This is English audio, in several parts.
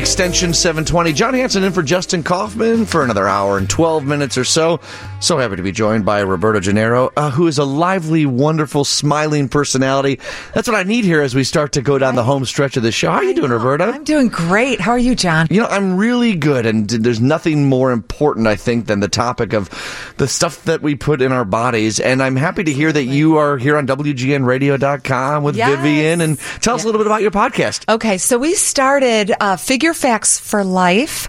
Extension 720. John Hanson in for Justin Kaufman for another hour and 12 minutes or so. So happy to be joined by Roberto Gennaro, who is a lively, wonderful, smiling personality. That's what I need here as we start to go down the home stretch of the show. How are you doing, Roberta? I'm doing great. How are you, John? You know, I'm really good, and there's nothing more important, I think, than the topic of the stuff that we put in our bodies. And I'm happy to hear that you are here on WGNradio.com with Vivian. And tell us a little bit about your podcast. Okay, so we started Figure Facts for Life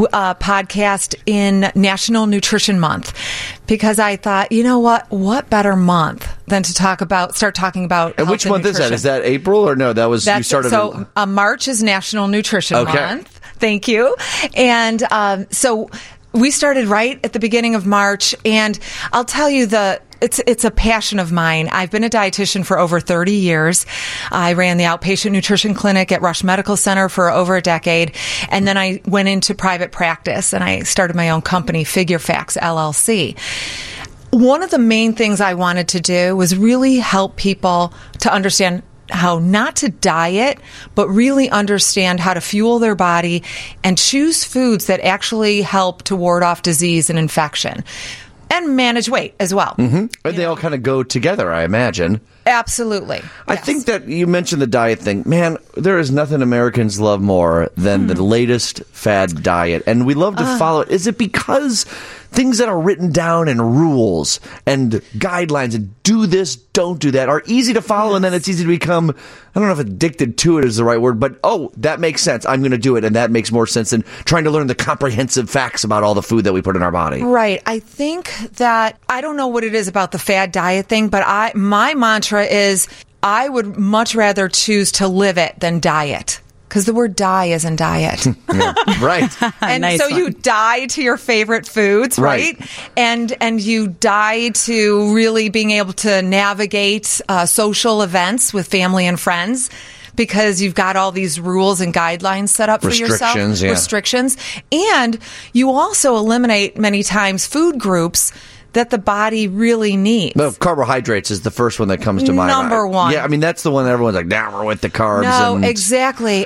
podcast in National Nutrition Month because I thought, you know what better month than to start talking about And which month nutrition. is that? Is that April or no? You started. So March is National Nutrition Month. Thank you. And so we started right at the beginning of March, and I'll tell you it's a passion of mine. I've been a dietitian for over 30 years. I ran the outpatient nutrition clinic at Rush Medical Center for over a decade. And then I went into private practice and I started my own company, Figure Facts LLC. One of the main things I wanted to do was really help people to understand how not to diet, but really understand how to fuel their body and choose foods that actually help to ward off disease and infection. And manage weight as well. Mm-hmm. And they all kind of go together, I imagine. Absolutely. I think that you mentioned the diet thing. Man, there is nothing Americans love more than the latest fad diet. And we love to follow it. Is it because things that are written down in rules and guidelines and do this, don't do that are easy to follow, and then it's easy to become, I don't know if addicted to it is the right word, but that makes sense. I'm going to do it, and that makes more sense than trying to learn the comprehensive facts about all the food that we put in our body. Right. I think that, I don't know what it is about the fad diet thing, but my mantra is I would much rather choose to live it than diet. Because the word die is in diet. Yeah, right. And Nice so one. you die to your favorite foods, right? And you die to really being able to navigate social events with family and friends because you've got all these rules and guidelines set up for yourself. Restrictions. And you also eliminate many times food groups that the body really needs. Well, carbohydrates is the first one that comes to mind. Number one. Yeah, I mean, that's the one that everyone's like, nah, we're with the carbs. No, exactly.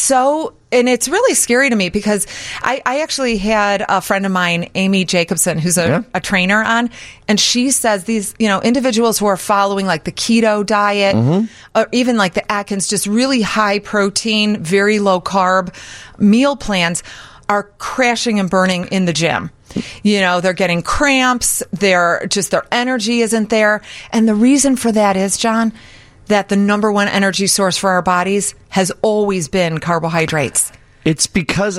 And it's really scary to me because I actually had a friend of mine, Amy Jacobson, who's a trainer on, and she says these, individuals who are following like the keto diet or even like the Atkins, just really high protein, very low carb meal plans are crashing and burning in the gym. They're getting cramps. Their energy isn't there. And the reason for that is, John, that the number one energy source for our bodies has always been carbohydrates. It's because,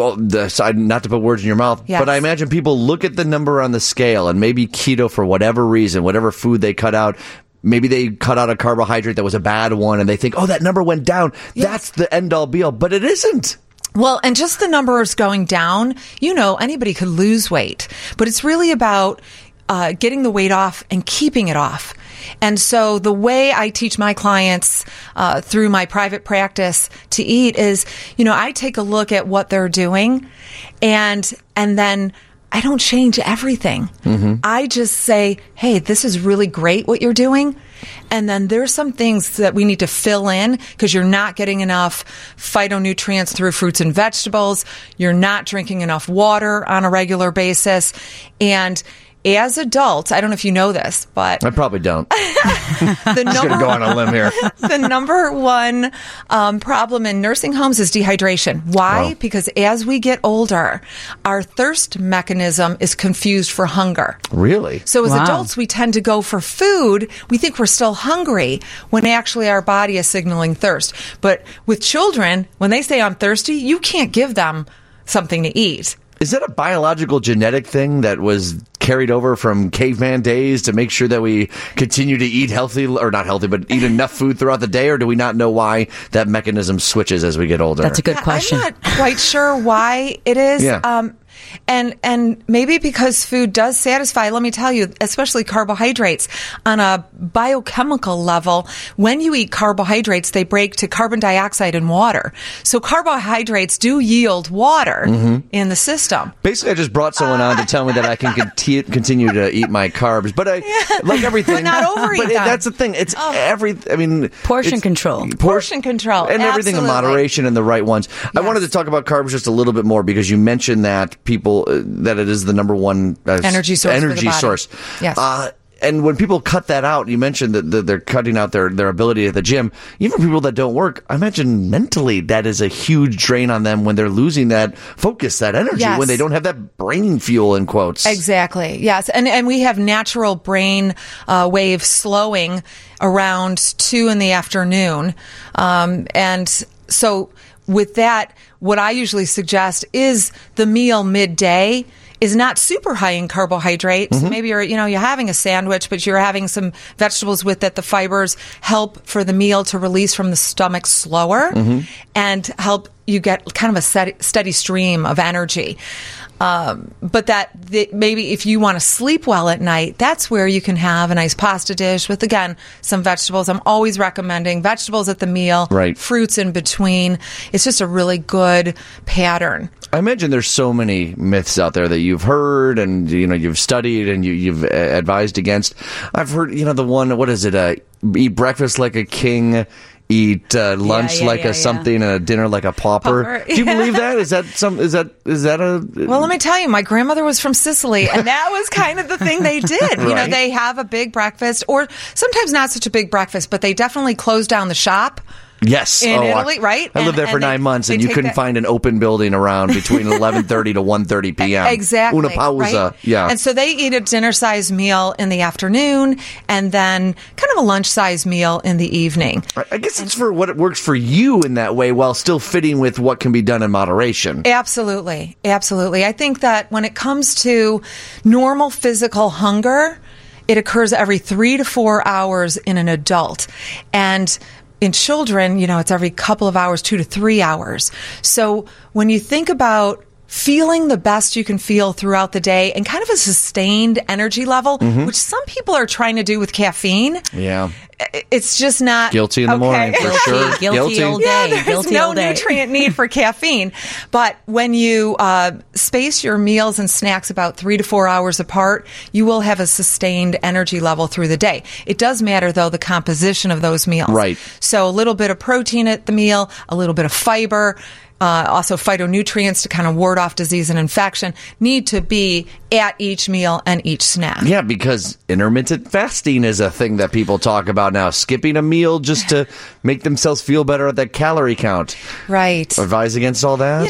not to put words in your mouth, but I imagine people look at the number on the scale and maybe keto for whatever reason, whatever food they cut out. Maybe they cut out a carbohydrate that was a bad one and they think, that number went down. Yes. That's the end all be all. But it isn't. Well, and just the numbers going down, anybody could lose weight, but it's really about getting the weight off and keeping it off. And so the way I teach my clients through my private practice to eat is, I take a look at what they're doing and then I don't change everything. Mm-hmm. I just say, hey, this is really great what you're doing. And then there's some things that we need to fill in because you're not getting enough phytonutrients through fruits and vegetables. You're not drinking enough water on a regular basis. And as adults, I don't know if you know this, but I probably don't. I'm just going to go on a limb here. The number one problem in nursing homes is dehydration. Why? Wow. Because as we get older, our thirst mechanism is confused for hunger. Really? So as adults, we tend to go for food. We think we're still hungry when actually our body is signaling thirst. But with children, when they say I'm thirsty, you can't give them something to eat. Is that a biological genetic thing that was carried over from caveman days to make sure that we continue to eat healthy, or not healthy, but eat enough food throughout the day? Or do we not know why that mechanism switches as we get older? That's a good question. I'm not quite sure why it is. Yeah. And maybe because food does satisfy, let me tell you, especially carbohydrates, on a biochemical level, when you eat carbohydrates, they break to carbon dioxide and water. So carbohydrates do yield water in the system. Basically, I just brought someone on to tell me that I can continue to eat my carbs, but like everything, but not overeat them. That's the thing. It's portion control. Portion control. And everything in moderation and the right ones. Yes. I wanted to talk about carbs just a little bit more because you mentioned that that it is the number one energy source. Yes. And when people cut that out, you mentioned that they're cutting out their ability at the gym. Even people that don't work, I imagine mentally that is a huge drain on them when they're losing that focus, that energy, when they don't have that brain fuel, in quotes. Exactly. Yes. And we have natural brain wave slowing around 2 p.m. And so with that, what I usually suggest is the meal midday is not super high in carbohydrates. Maybe you're having a sandwich, but you're having some vegetables with it. The fibers help for the meal to release from the stomach slower and help you get kind of a steady stream of energy. But maybe if you want to sleep well at night, that's where you can have a nice pasta dish with, again, some vegetables. I'm always recommending vegetables at the meal, fruits in between. It's just a really good pattern. I imagine there's so many myths out there that you've heard and you've studied and you've advised against. I've heard the one, what is it? Eat breakfast like a king. Eat lunch like a something and a dinner like a pauper. Do you believe that? Is that a... Well, let me tell you, my grandmother was from Sicily, and that was kind of the thing they did. Right. They have a big breakfast, or sometimes not such a big breakfast, but they definitely close down the shop. Yes. In Italy, right? I lived there for 9 months, and you couldn't find an open building around between 11:30 to 1:30 p.m. Exactly. Una pausa. Right? Yeah. And so they eat a dinner-sized meal in the afternoon, and then kind of a lunch-sized meal in the evening. I guess it's for what it works for you in that way, while still fitting with what can be done in moderation. Absolutely. Absolutely. I think that when it comes to normal physical hunger, it occurs every 3 to 4 hours in an adult. And in children, it's every couple of hours, 2 to 3 hours. So when you think about feeling the best you can feel throughout the day and kind of a sustained energy level, which some people are trying to do with caffeine. Yeah. It's just not... Guilty in the morning, for sure. Guilty all day. Yeah, there's no nutrient need for caffeine. But when you space your meals and snacks about 3 to 4 hours apart, you will have a sustained energy level through the day. It does matter, though, the composition of those meals. Right. So a little bit of protein at the meal, a little bit of fiber, also phytonutrients to kind of ward off disease and infection need to be at each meal and each snack. Yeah, because intermittent fasting is a thing that people talk about now. Skipping a meal just to make themselves feel better at that calorie count. Right. Advise against all that?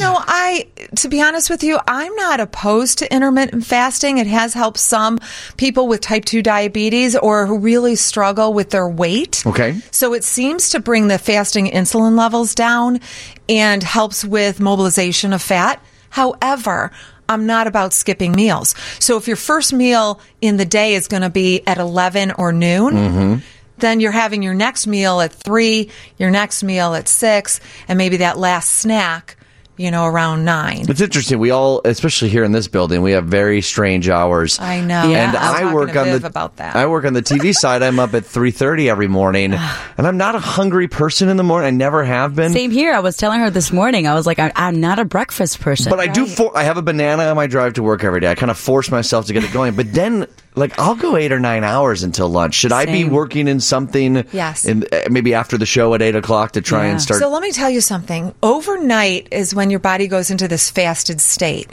To be honest with you, I'm not opposed to intermittent fasting. It has helped some people with type 2 diabetes or who really struggle with their weight. Okay. So it seems to bring the fasting insulin levels down and helps with mobilization of fat. However, I'm not about skipping meals. So if your first meal in the day is going to be at 11 or noon, then you're having your next meal at 3, your next meal at 6, and maybe that last snack, around 9. It's interesting. We all, especially here in this building, we have very strange hours. I know. Yeah. And I work on I work on the TV side. I'm up at 3:30 every morning, and I'm not a hungry person in the morning. I never have been. Same here. I was telling her this morning. I was like, I'm not a breakfast person. But I do. I have a banana on my drive to work every day. I kind of force myself to get it going. But then, I'll go 8 or 9 hours until lunch. Should I be working in something? Yes. Maybe after the show at 8 o'clock to try and start. So let me tell you something. Overnight is when your body goes into this fasted state.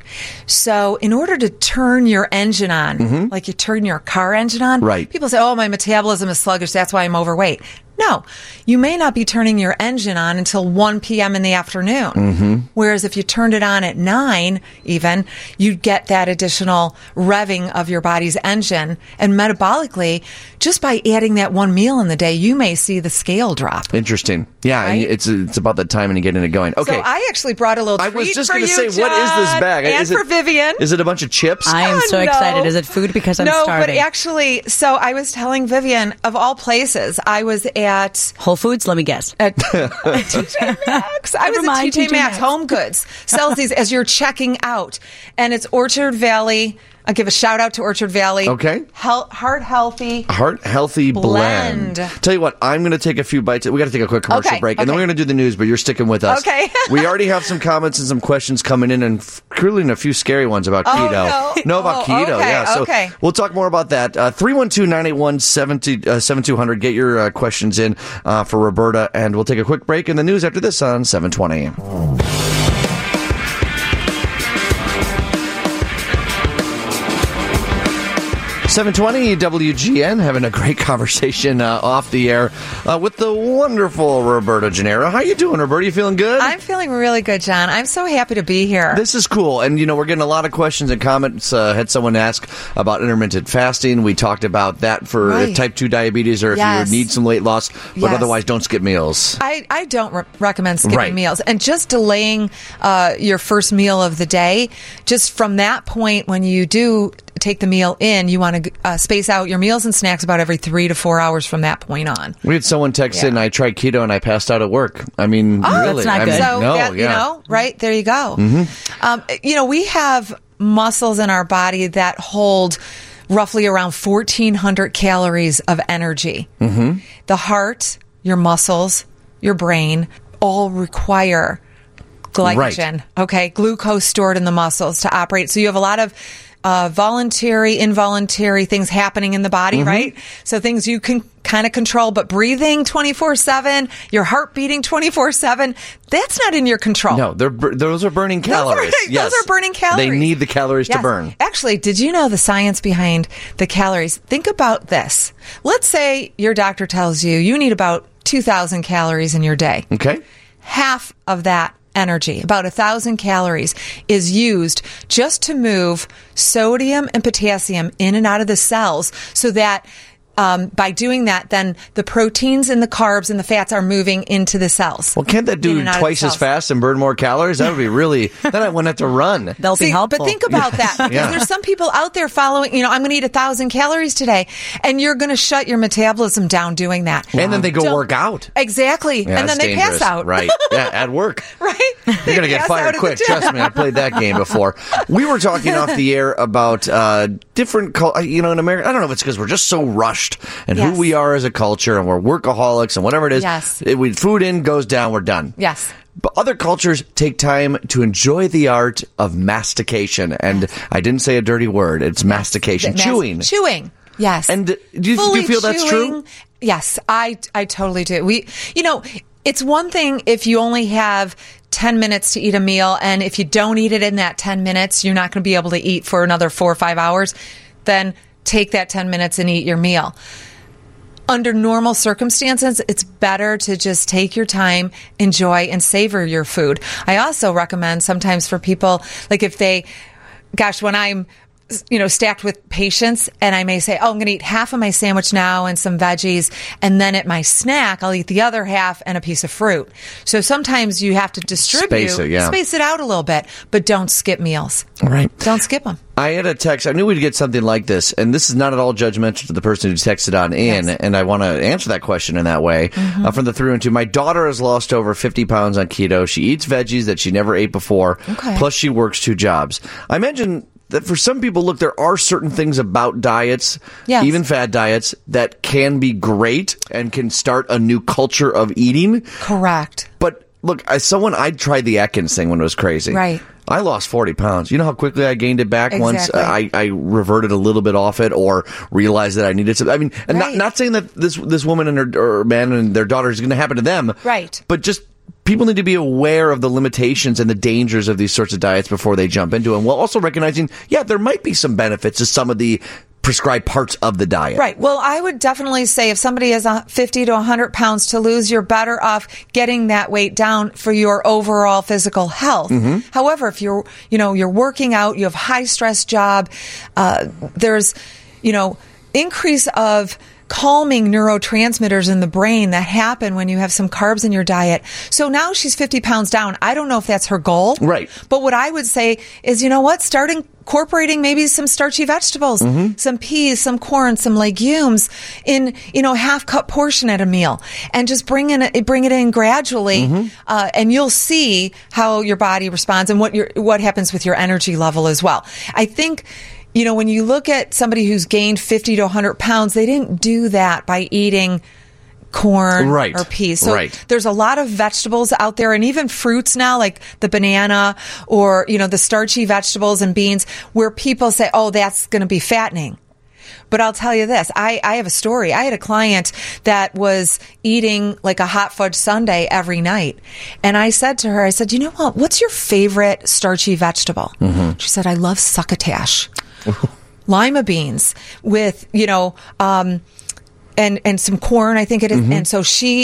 So in order to turn your engine on, like you turn your car engine on, people say, my metabolism is sluggish, that's why I'm overweight. No, you may not be turning your engine on until 1 p.m. in the afternoon. Whereas if you turned it on at 9 even, you'd get that additional revving of your body's engine. And metabolically, just by adding that one meal in the day, you may see the scale drop. Interesting. Yeah, right? It's about the timing to get it going. Okay. So I actually brought a little treat for you, I was just going to say, what is this bag? And for Vivian. Is it a bunch of chips? I am so excited. Is it food? Because I'm starving. No, but actually, so I was telling Vivian, of all places, I was at Whole Foods, let me guess. At TJ Maxx. I was Never at mind, TJ TJ Maxx. Maxx. Home Goods sells these as you're checking out. And it's Orchard Valley. I'll give a shout out to Orchard Valley. Okay. Heart Healthy. Heart Healthy Blend. Tell you what, I'm going to take a few bites. We got to take a quick commercial break, and then we're going to do the news, but you're sticking with us. Okay. We already have some comments and some questions coming in, and including a few scary ones about keto. No. About keto, okay, yeah. So okay. we'll talk more about that. 312-981-7200. Get your questions in for Roberta, and we'll take a quick break in the news after this on 720. 720 WGN, having a great conversation off the air with the wonderful Roberta Gennaro. How you doing, Roberta? You feeling good? I'm feeling really good, John. I'm so happy to be here. This is cool. And, we're getting a lot of questions and comments. Had someone ask about intermittent fasting. We talked about that for type 2 diabetes or if you need some weight loss, but otherwise don't skip meals. I don't recommend skipping meals. And just delaying your first meal of the day, just from that point when you do take the meal in, you want to space out your meals and snacks about every 3 to 4 hours from that point on. We had someone text in, I tried keto and I passed out at work. I mean, really. That's not good. So, right, there you go. Mm-hmm. We have muscles in our body that hold roughly around 1,400 calories of energy. Mm-hmm. The heart, your muscles, your brain all require glycogen, glucose stored in the muscles to operate. So you have a lot of voluntary, involuntary things happening in the body, right? So things you can kind of control, but breathing 24/7, your heart beating 24/7, that's not in your control. No, those are burning calories. Those are burning calories. They need the calories to burn. Actually, did you know the science behind the calories? Think about this. Let's say your doctor tells you need about 2,000 calories in your day. Okay. Half of that energy, about 1,000 calories, is used just to move sodium and potassium in and out of the cells so that by doing that, then the proteins and the carbs and the fats are moving into the cells. Well, can't that do twice as fast and burn more calories? That would be really, then I wouldn't have to run. They'll be helpful. But think about that. Because there's some people out there following, I'm going to eat 1,000 calories today, and you're going to shut your metabolism down doing that. And then they go work out. Exactly. Yeah, and then they dangerous. pass out. Right. Yeah, at work. Right. You're going to get fired quick. Trust me, I played that game before. We were talking off the air about different, in America, I don't know if it's because we're just so rushed and who we are as a culture, and we're workaholics and whatever it is. Yes. Food in, goes down, we're done. Yes. But other cultures take time to enjoy the art of mastication. And I didn't say a dirty word. It's mastication. Chewing. Chewing. Yes. And do you feel that's true? Yes, I totally do. It's one thing if you only have 10 minutes to eat a meal, and if you don't eat it in that 10 minutes, you're not going to be able to eat for another 4 or 5 hours. Then take that 10 minutes and eat your meal. Under normal circumstances, it's better to just take your time, enjoy, and savor your food. I also recommend sometimes for people, like if when I'm stacked with patients, and I may say, I'm going to eat half of my sandwich now and some veggies, and then at my snack, I'll eat the other half and a piece of fruit. So sometimes you have to distribute, space it out a little bit, but don't skip meals. Right. Don't skip them. I had a text. I knew we'd get something like this, and this is not at all judgmental to the person who texted on in, and I want to answer that question in that way. From the 312, my daughter has lost over 50 pounds on keto. She eats veggies that she never ate before, plus she works 2 jobs. I imagine that for some people, look, there are certain things about diets, even fad diets, that can be great and can start a new culture of eating. Correct. But look, as someone, I tried the Atkins thing when it was crazy. Right. I lost 40 pounds. You know how quickly I gained it back once I reverted a little bit off it or realized that I needed to. I mean, and not saying that this woman and her man and their daughter is going to happen to them. Right. But just people need to be aware of the limitations and the dangers of these sorts of diets before they jump into them, while also recognizing, there might be some benefits to some of the prescribed parts of the diet. Right. Well, I would definitely say if somebody is 50 to 100 pounds to lose, you're better off getting that weight down for your overall physical health. However, if you're working out, you have high stress job, there's, increase of calming neurotransmitters in the brain that happen when you have some carbs in your diet. So now she's 50 pounds down. I don't know if that's her goal. Right. But what I would say is, you know what? Start incorporating maybe some starchy vegetables, some peas, some corn, some legumes in, half cup portion at a meal, and just bring it in gradually. And you'll see how your body responds and what happens with your energy level as well. I think, when you look at somebody who's gained 50 to 100 pounds, they didn't do that by eating corn or peas. So there's a lot of vegetables out there, and even fruits now, like the banana or, the starchy vegetables and beans, where people say, oh, that's going to be fattening. But I'll tell you this, I have a story. I had a client that was eating like a hot fudge sundae every night. And I said to her, you know what, what's your favorite starchy vegetable? She said, I love succotash. Lima beans with, and some corn, I think it is. And so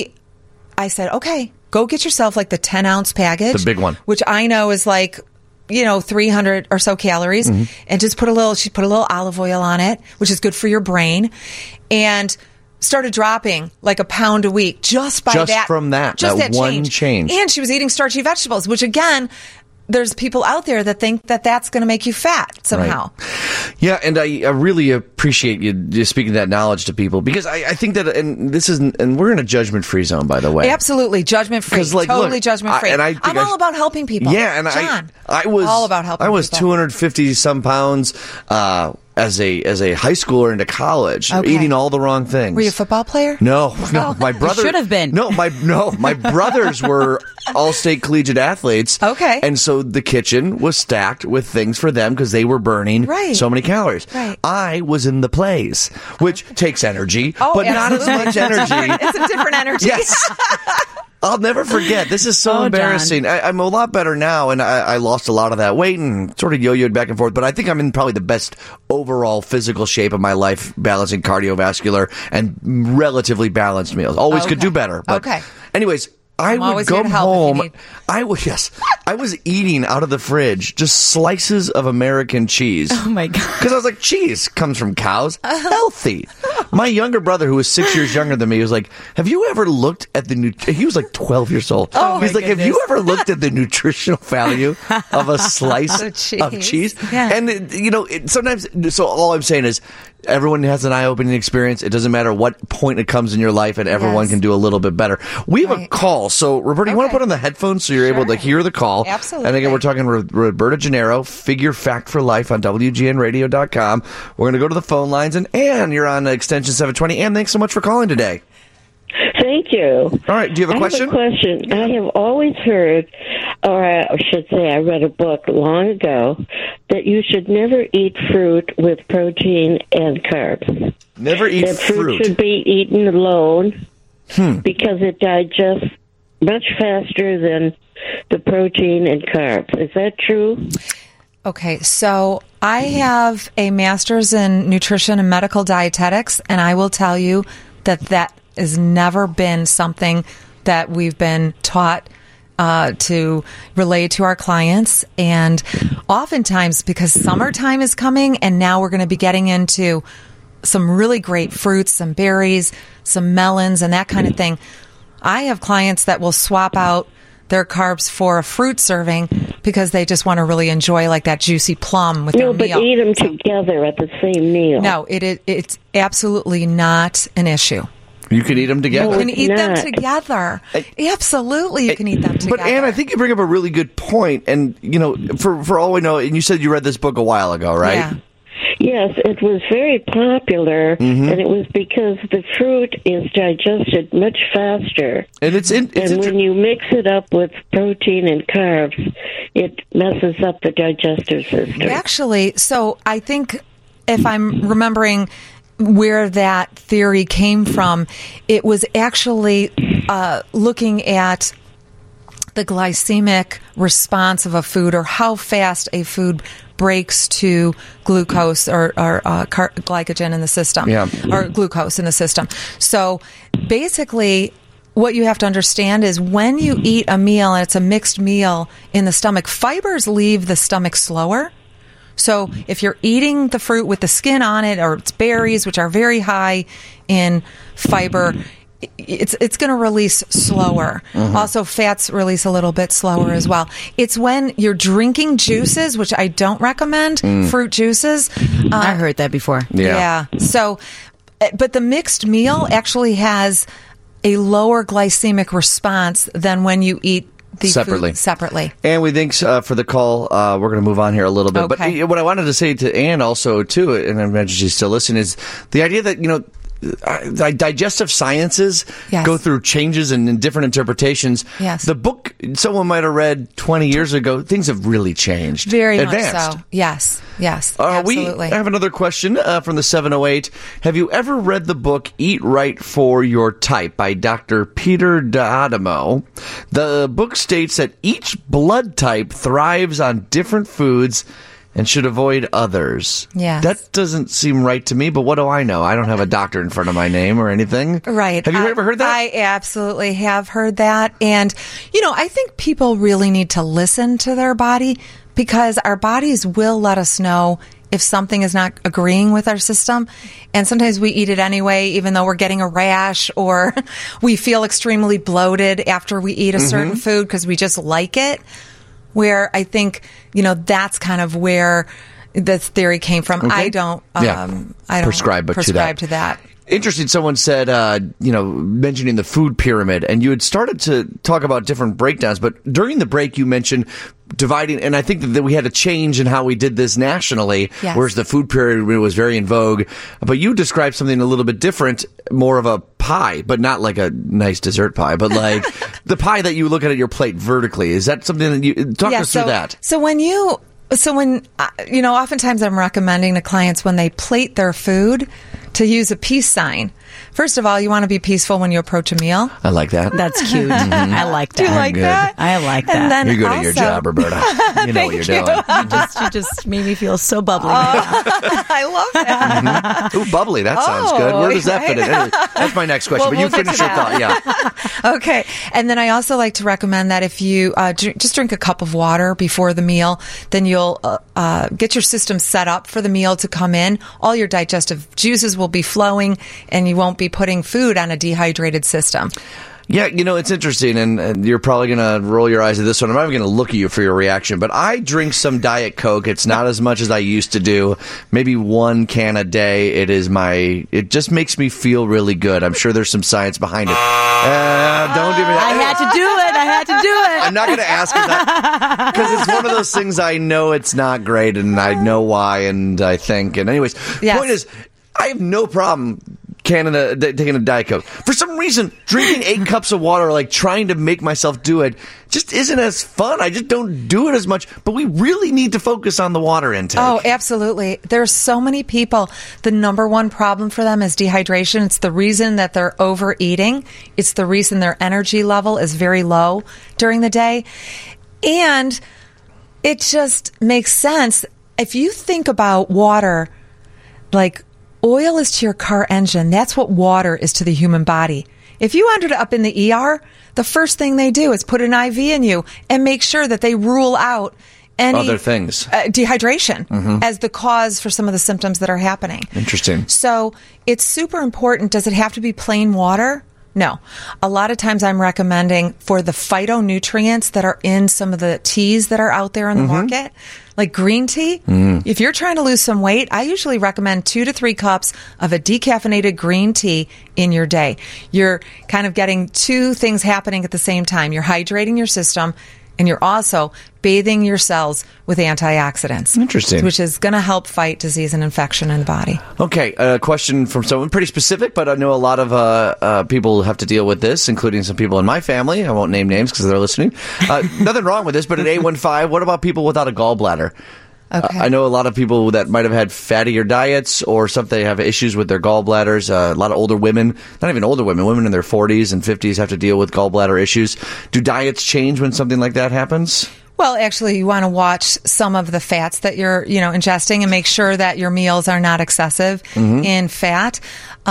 I said, okay, go get yourself like the 10-ounce package. The big one. Which I know is like, 300 or so calories, and just she put a little olive oil on it, which is good for your brain, and started dropping like a pound a week just from that one change. And she was eating starchy vegetables, which again, there's people out there that think that that's going to make you fat somehow. Right. Yeah, and I really appreciate you just speaking that knowledge to people, because I think that, and we're in a judgment-free zone, by the way. Absolutely, judgment-free. Totally judgment-free. I'm all about helping people. Yeah, and John, I was all about helping people. I was 250 some pounds as a high schooler into college, eating all the wrong things. Were you a football player? No. My brother should have been. My brothers were all-state collegiate athletes. Okay. And so the kitchen was stacked with things for them because they were burning so many calories. Right. I was in the plays, which takes energy, but absolutely. not as much energy. It's a different energy. Yes. I'll never forget. This is so embarrassing. I'm a lot better now, and I lost a lot of that weight and sort of yo-yoed back and forth, but I think I'm in probably the best overall physical shape of my life, balancing cardiovascular and relatively balanced meals. Always could do better. But anyways, I would come home. I was eating out of the fridge just slices of American cheese. Oh my God. Because I was like, cheese comes from cows. Healthy. My younger brother, who was 6 years younger than me, was like, have you ever looked at he was like 12 years old. He's like, have you ever looked at the nutritional value of a slice of cheese? Yeah. And, sometimes, so all I'm saying is, everyone has an eye-opening experience. It doesn't matter what point it comes in your life, and everyone can do a little bit better. We have a call. So, Roberta, you want to put on the headphones so you're able to hear the call? Absolutely. And again, we're talking Roberta Gennaro, Figure Fact for Life on WGNradio.com. We're going to go to the phone lines. And Ann, you're on extension 720. Ann, thanks so much for calling today. Thank you. All right. Do you have a question? I have a question. I have always heard, or I should say I read a book long ago, that you should never eat fruit with protein and carbs. Never eat that fruit. Should be eaten alone because it digests much faster than the protein and carbs. Is that true? Okay, so I have a master's in nutrition and medical dietetics, and I will tell you that has never been something that we've been taught to relay to our clients. And oftentimes, because summertime is coming, and now we're going to be getting into some really great fruits, some berries, some melons, and that kind of thing, I have clients that will swap out their carbs for a fruit serving because they just want to really enjoy like that juicy plum with their meal. No, but eat them together at the same meal. No, it's absolutely not an issue. You can eat them together. You can eat them together. Absolutely, you can eat them together. But Ann, I think you bring up a really good point. And, for all we know, and you said you read this book a while ago, right? Yeah. Yes, it was very popular, and it was because the fruit is digested much faster. And when you mix it up with protein and carbs, it messes up the digestive system. Actually, so I think if I'm remembering where that theory came from, it was actually looking at the glycemic response of a food, or how fast a food breaks to glucose or glycogen in the system, or glucose in the system. So basically, what you have to understand is when you eat a meal and it's a mixed meal in the stomach, fibers leave the stomach slower. So if you're eating the fruit with the skin on it, or it's berries, which are very high in fiber, it's going to release slower. Also, fats release a little bit slower as well. It's when you're drinking juices, which I don't recommend, fruit juices. I heard that before. Yeah. So, but the mixed meal actually has a lower glycemic response than when you eat the food separately. And we thanks for the call. We're going to move on here a little bit. Okay. But what I wanted to say to Ann also, too, and I imagine she's still listening, is the idea that, digestive sciences go through changes and different interpretations. Yes. The book someone might have read 20 years ago, things have really changed. Very advanced. much so. Yes, absolutely. We have another question from the 708. Have you ever read the book Eat Right for Your Type by Dr. Peter D'Adamo? The book states that each blood type thrives on different foods and should avoid others. Yes. That doesn't seem right to me, but what do I know? I don't have a doctor in front of my name or anything. Right. Have you ever heard that? I absolutely have heard that. And, I think people really need to listen to their body, because our bodies will let us know if something is not agreeing with our system. And sometimes we eat it anyway, even though we're getting a rash or we feel extremely bloated after we eat a certain food because we just like it. Where I think, that's kind of where this theory came from. Okay. I don't prescribe to that. Interesting. Someone said, mentioning the food pyramid, and you had started to talk about different breakdowns, but during the break you mentioned dividing, and I think that we had a change in how we did this nationally, whereas the food pyramid was very in vogue. But you described something a little bit different, more of a pie, but not like a nice dessert pie, but like the pie that you look at your plate vertically. Is that something that you talk us through that? So when oftentimes I'm recommending to clients when they plate their food to use a peace sign. First of all, you want to be peaceful when you approach a meal. I like that. That's cute. I like that. Do you like that? I like that. And then you're good at your job, Roberta. You know what you're doing. You just made me feel so bubbly. I love that. Ooh, bubbly. That sounds good. Where does that fit in? Anyway, that's my next question, but you finish your thought. Yeah. Okay. And then I also like to recommend that if you just drink a cup of water before the meal, then you'll get your system set up for the meal to come in. All your digestive juices will be flowing, and you won't be putting food on a dehydrated system. Yeah, it's interesting, and you're probably going to roll your eyes at this one. I'm not even going to look at you for your reaction, but I drink some Diet Coke. It's not as much as I used to do. Maybe 1 can a day. It just makes me feel really good. I'm sure there's some science behind it. Don't do me that. I had to do it. I'm not going to ask you that, because it's one of those things I know it's not great, and I know why, and I think. And anyways, the point is, I have no problem taking a Diet Coke. For some reason, drinking 8 cups of water, like trying to make myself do it, just isn't as fun. I just don't do it as much. But we really need to focus on the water intake. Oh, absolutely. There's so many people. The number one problem for them is dehydration. It's the reason that they're overeating. It's the reason their energy level is very low during the day. And it just makes sense. If you think about water, like oil is to your car engine, that's what water is to the human body. If you ended up in the ER, the first thing they do is put an IV in you and make sure that they rule out any other things, dehydration, as the cause for some of the symptoms that are happening. Interesting. So it's super important. Does it have to be plain water? No. A lot of times I'm recommending for the phytonutrients that are in some of the teas that are out there in the market, like green tea. If you're trying to lose some weight, I usually recommend 2 to 3 cups of a decaffeinated green tea in your day. You're kind of getting 2 things happening at the same time. You're hydrating your system, and you're also bathing your cells with antioxidants. Interesting. Which is going to help fight disease and infection in the body. Okay, a question from someone pretty specific, but I know a lot of people have to deal with this, including some people in my family. I won't name names because they're listening. Nothing wrong with this, but at 815, what about people without a gallbladder? Okay. I know a lot of people that might have had fattier diets or something have issues with their gallbladders. A lot of older women, not even older women in their 40s and 50s have to deal with gallbladder issues. Do diets change when something like that happens? Well, actually, you want to watch some of the fats that you're, ingesting and make sure that your meals are not excessive in fat.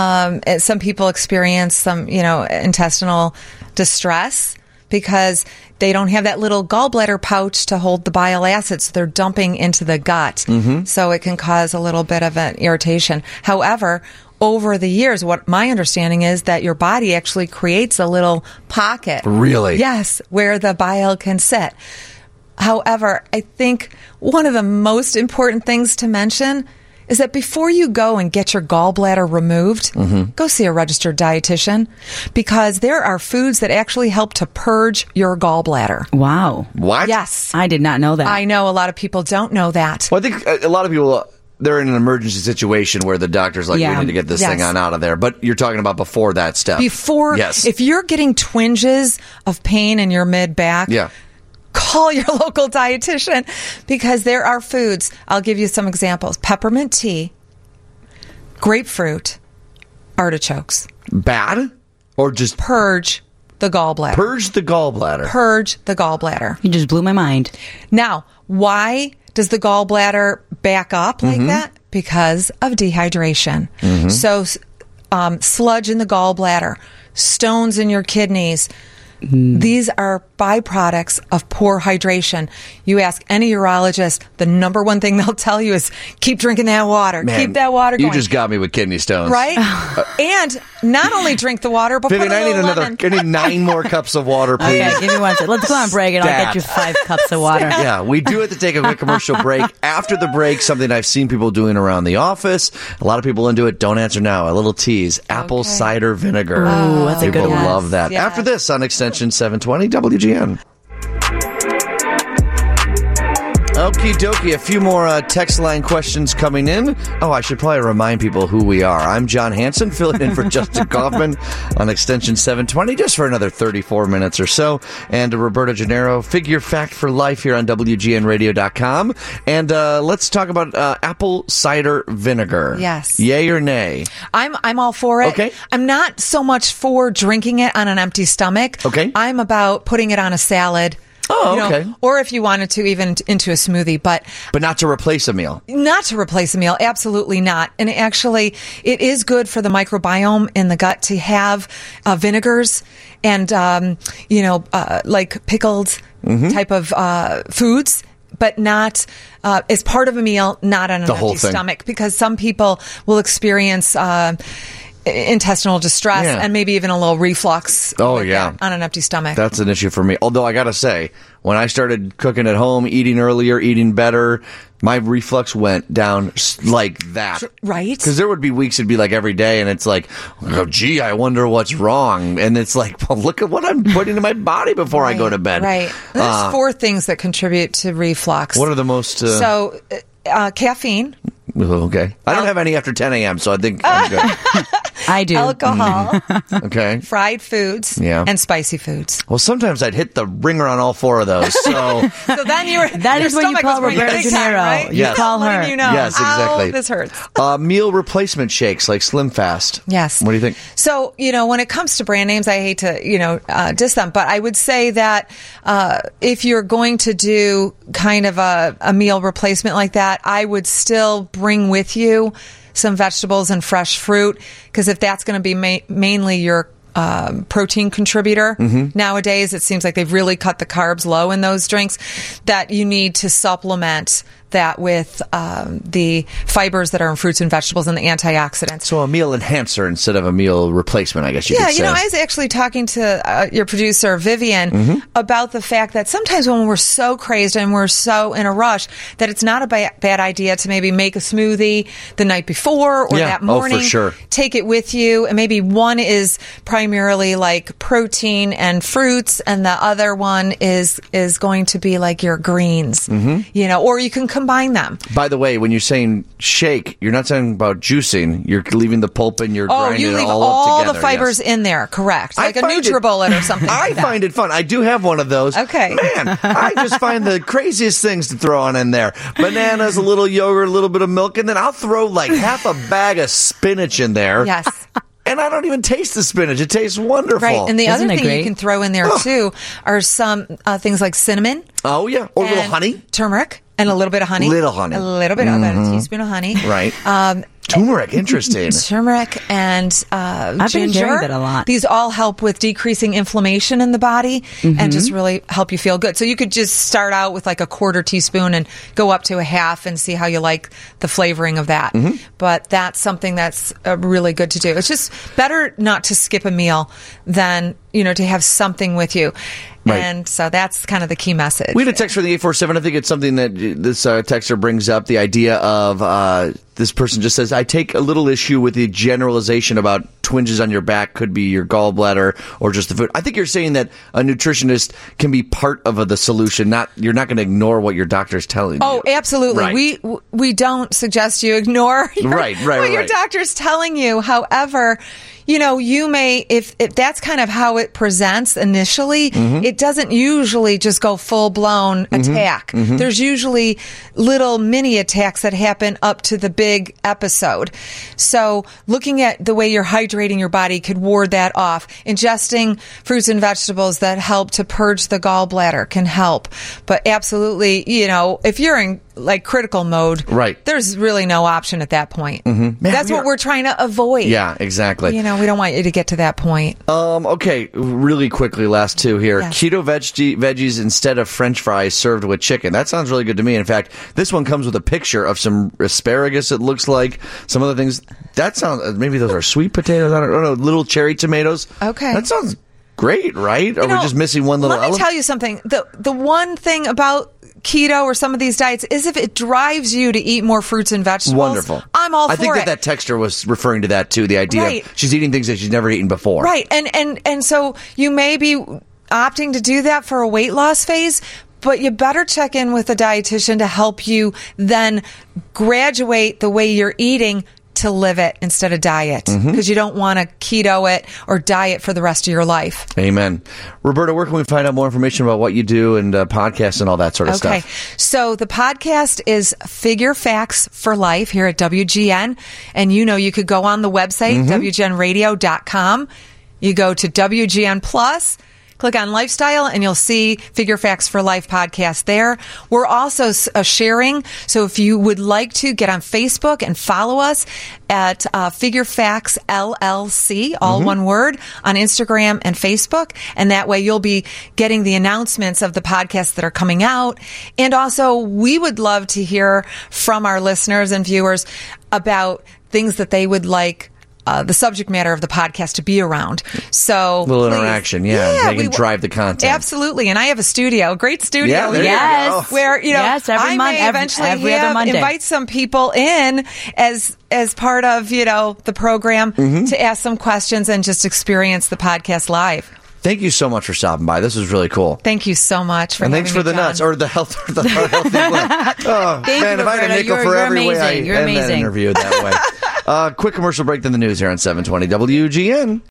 Some people experience some, intestinal distress because they don't have that little gallbladder pouch to hold the bile acids. They're dumping into the gut. So it can cause a little bit of an irritation. However, over the years, what my understanding is that your body actually creates a little pocket. Really? Yes, where the bile can sit. However, I think one of the most important things to mention is that before you go and get your gallbladder removed, go see a registered dietitian, because there are foods that actually help to purge your gallbladder. Wow. What? Yes. I did not know that. I know a lot of people don't know that. Well, I think a lot of people, they're in an emergency situation where the doctor's like, we need to get this thing on out of there. But you're talking about before that step. Before, yes. If you're getting twinges of pain in your mid-back, call your local dietitian, because there are foods. I'll give you some examples. Peppermint tea, grapefruit, artichokes. Bad? Or just purge the gallbladder. Purge the gallbladder. Purge the gallbladder. You just blew my mind. Now, why does the gallbladder back up like that? Because of dehydration. So, sludge in the gallbladder, stones in your kidneys. These are byproducts of poor hydration. You ask any urologist, the number one thing they'll tell you is keep drinking that water. Man, keep that water going. You just got me with kidney stones. Right? And not only drink the water, but Vivian, put a little I need 9 more cups of water, please. Okay, give me one second. Let's go on break and I'll get you 5 cups of water. Yeah, we do have to take a quick commercial break. After the break, something I've seen people doing around the office. A lot of people into it. Don't answer now. A little tease. Apple cider vinegar. Ooh, that's a good People one. love that. Yes. After this on Extension 720 WGN. Okie dokie, a few more text line questions coming in. Oh, I should probably remind people who we are. I'm John Hanson, filling in for Justin Kaufman on Extension 720, just for another 34 minutes or so. And Roberta Gennaro, Figure Fact for Life here on WGNradio.com. And let's talk about apple cider vinegar. Yes. Yay or nay? I'm all for it. Okay. I'm not so much for drinking it on an empty stomach. Okay. I'm about putting it on a salad. Oh, okay. Or if you wanted to, even into a smoothie, but not to replace a meal. Not to replace a meal, absolutely not. And actually, it is good for the microbiome in the gut to have vinegars and, like pickled type of foods, but not as part of a meal, not on an empty stomach, because some people will experience intestinal distress and maybe even a little reflux on an empty stomach. That's an issue for me. Although I gotta say, when I started cooking at home, eating earlier, eating better, my reflux went down like that. Right? Because there would be weeks it'd be like every day, and it's like, oh, gee, I wonder what's wrong. And it's like, well, look at what I'm putting in my body before I go to bed. Right. There's 4 things that contribute to reflux. What are the most... caffeine. Okay. I don't have any after 10 a.m., so I think I'm good. I do. Alcohol. Okay. Fried foods. Yeah. And spicy foods. Well, sometimes I'd hit the ringer on all 4 of those, so... So then that is what you call Roberta Gennaro. Right? You call her. You know, yes, exactly. this hurts. Meal replacement shakes like Slim Fast. Yes. What do you think? So, when it comes to brand names, I hate to, diss them, but I would say that if you're going to do kind of a meal replacement like that, I would still bring with you some vegetables and fresh fruit, because if that's going to be mainly your protein contributor nowadays, it seems like they've really cut the carbs low in those drinks, that you need to supplement that with the fibers that are in fruits and vegetables and the antioxidants. So a meal enhancer instead of a meal replacement, I guess you could say. I was actually talking to your producer, Vivian, about the fact that sometimes when we're so crazed and we're so in a rush, that it's not a bad idea to maybe make a smoothie the night before or that morning. For sure. Take it with you, and maybe one is primarily like protein and fruits, and the other one is going to be like your greens, or you can combine them. By the way, when you're saying shake, you're not talking about juicing. You're leaving the pulp and you're grinding you leave it all up together. the fibers in there, correct? Like a NutriBullet or something. I find it fun. I do have one of those. Okay. Man, I just find the craziest things to throw on in there. Bananas, a little yogurt, a little bit of milk, and then I'll throw like half a bag of spinach in there. Yes. And I don't even taste the spinach. It tastes wonderful. Right. And the Isn't other it thing great? you can throw in there, too, are some things like cinnamon. Oh, yeah. Or a little and honey. Turmeric. And a little bit of honey. Little honey. A little bit, about a teaspoon of honey. Right. Turmeric, interesting. Turmeric and I've ginger. been hearing that a lot. These all help with decreasing inflammation in the body and just really help you feel good. So you could just start out with like a quarter teaspoon and go up to a half and see how you like the flavoring of that. But that's something that's really good to do. It's just better not to skip a meal than, to have something with you. Right. And so that's kind of the key message. We had a text from the 847. I think it's something that this texter brings up, the idea of this person just says, I take a little issue with the generalization about twinges on your back could be your gallbladder or just the food. I think you're saying that a nutritionist can be part of the solution. You're not going to ignore what your doctor's telling you. Oh, absolutely. Right. We don't suggest you ignore what your doctor's telling you. However, you may, if that's kind of how it presents initially, it doesn't usually just go full-blown attack. There's usually little mini attacks that happen up to the big episode. So looking at the way you're hydrating your body could ward that off. Ingesting fruits and vegetables that help to purge the gallbladder can help. But absolutely, if you're in like critical mode, there's really no option at that point. That's what we're trying to avoid. Yeah, exactly. We don't want you to get to that point. Okay, really quickly, last two here. Yes. Keto veggies instead of French fries served with chicken. That sounds really good to me. In fact, this one comes with a picture of some asparagus, it looks like. Some other things. That sounds, maybe those are sweet potatoes. I don't know. Little cherry tomatoes. Okay. That sounds great, right? Are we just missing one little element? Let me tell you something. The one thing about keto or some of these diets is if it drives you to eat more fruits and vegetables. Wonderful. I'm all for it. I think that texter was referring to that too, the idea of she's eating things that she's never eaten before. Right. And so you may be opting to do that for a weight loss phase, but you better check in with a dietitian to help you then graduate the way you're eating to live it instead of diet, because you don't want to keto it or diet for the rest of your life. Amen. Roberta, where can we find out more information about what you do and podcasts and all that sort of stuff? Okay. So the podcast is Figure Facts for Life here at WGN. And you could go on the website, WGNradio.com. You go to WGN Plus. Click on Lifestyle, and you'll see Figure Facts for Life podcast there. We're also sharing, so if you would like to get on Facebook and follow us at Figure Facts LLC, all one word, on Instagram and Facebook, and that way you'll be getting the announcements of the podcasts that are coming out. And also, we would love to hear from our listeners and viewers about things that they would like the subject matter of the podcast to be around. So a little interaction, they can drive the content. Absolutely. And I have a great studio there here, you go. where every I month, may eventually every other Monday. invite some people in as part of the program to ask some questions and just experience the podcast live. Thank you so much for stopping by. This was really cool. Thank you so much for and having thanks for me, the John. nuts or the healthy blend. Oh, Thank man, you, if I had a Roberta. nickel for You're every way I amazing. You're end that amazing. interview that way. Quick commercial break, then the news here on 720 WGN.